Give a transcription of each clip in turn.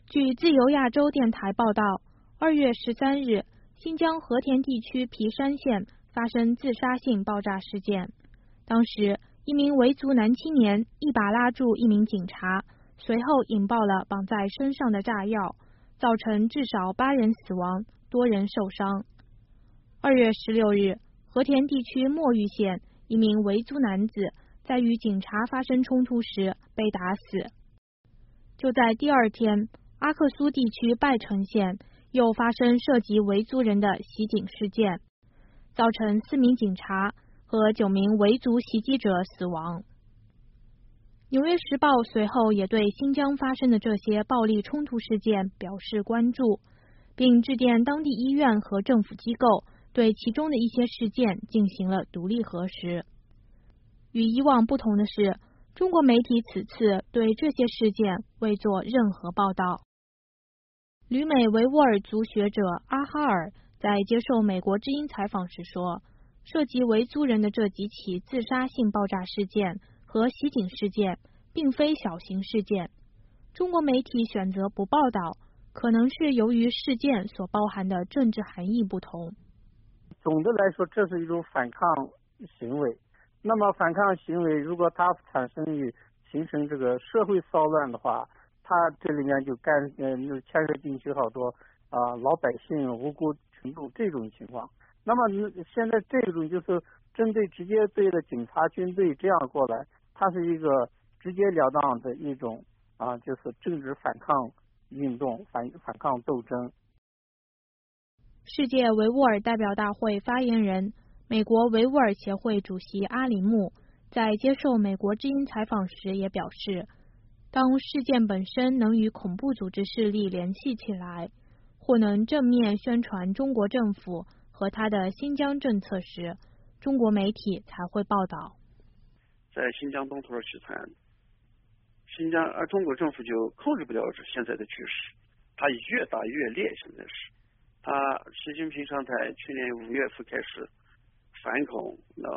据自由亚洲电台报道，2月13日，新疆和田地区皮山县发生自杀性爆炸事件。当时，一名维族男青年一把拉住一名警察，随后引爆了绑在身上的炸药，造成至少8人死亡，多人受伤。2月16日，和田地区墨玉县一名维族男子在与警察发生冲突时被打死。就在第二天，阿克苏地区拜城县又发生涉及维族人的袭警事件，造成4名警察和9名维族袭击者死亡。纽约时报随后也对新疆发生的这些暴力冲突事件表示关注，并致电当地医院和政府机构，对其中的一些事件进行了独立核实。与以往不同的是，中国媒体此次对这些事件未做任何报道。旅美维吾尔族学者阿哈尔在接受美国之音采访时说，涉及维族人的这几起自杀性爆炸事件和袭警事件并非小型事件，中国媒体选择不报道，可能是由于事件所包含的政治含义不同。 总的来说，这是一种反抗行为。那么反抗行为如果它产生于形成这个社会骚乱的话，它这里面就牵涉进去好多老百姓无辜群众这种情况。那么现在这种就是针对直接对的警察军队这样过来，它是一个直截了当的一种就是政治反抗运动，反抗斗争。 世界维吾尔代表大会发言人、美国维吾尔协会主席阿里木在接受美国之音采访时也表示，当事件本身能与恐怖组织势力联系起来，或能正面宣传中国政府和他的新疆政策时，中国媒体才会报道。 在新疆东土耳其团，中国政府就控制不了现在的局势，它越打越烈。现在是习近平上台去年5月份开始反恐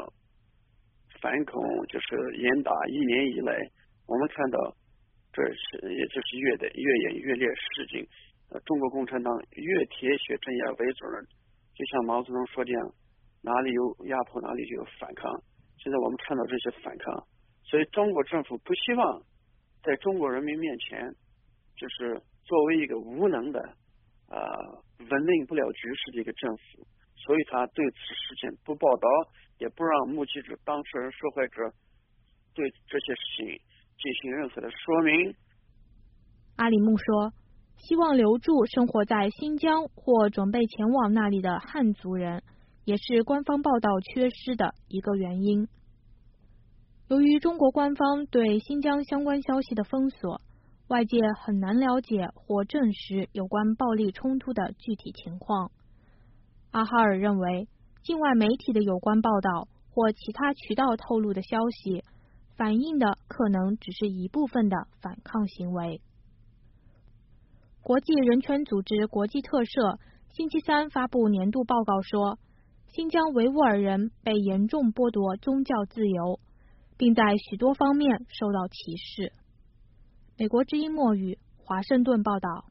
就是严打，1年以来我们看到也就是越演越烈事情。中国共产党越铁血镇压维族人，就像毛泽东说这样，哪里有压迫哪里就有反抗。现在我们看到这些反抗，所以中国政府不希望在中国人民面前就是作为一个无能的稳定不了局势的一个政府，所以他对此事件不报道，也不让目击者、当事人、受害者对这些事情进行任何的说明。 阿里木说，希望留住生活在新疆或准备前往那里的汉族人，也是官方报道缺失的一个原因。由于中国官方对新疆相关消息的封锁，外界很难了解或证实有关暴力冲突的具体情况。阿哈尔认为，境外媒体的有关报道或其他渠道透露的消息，反映的可能只是一部分的反抗行为。国际人权组织国际特赦星期3发布年度报告说，新疆维吾尔人被严重剥夺宗教自由，并在许多方面受到歧视。美国之音墨语，华盛顿报道。